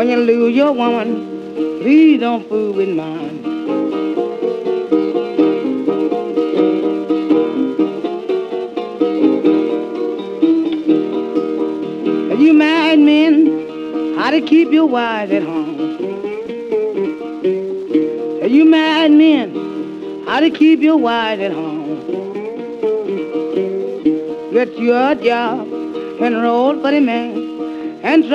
When you lose your woman, please don't fool with mine. You married men, how to keep your wives at home. You married men, how to keep your wives at home. Get you a job and roll for the man and